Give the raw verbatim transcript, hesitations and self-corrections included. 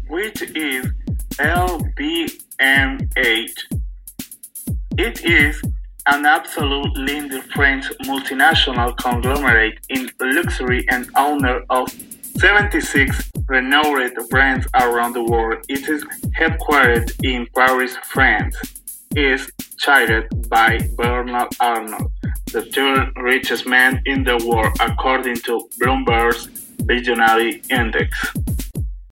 which is L V M H. It is an absolute leading French multinational conglomerate in luxury and owner of seventy-six renowned brands around the world. It is headquartered in Paris, France. It is chaired by Bernard Arnault, the third richest man in the world according to Bloomberg's Visionary Index.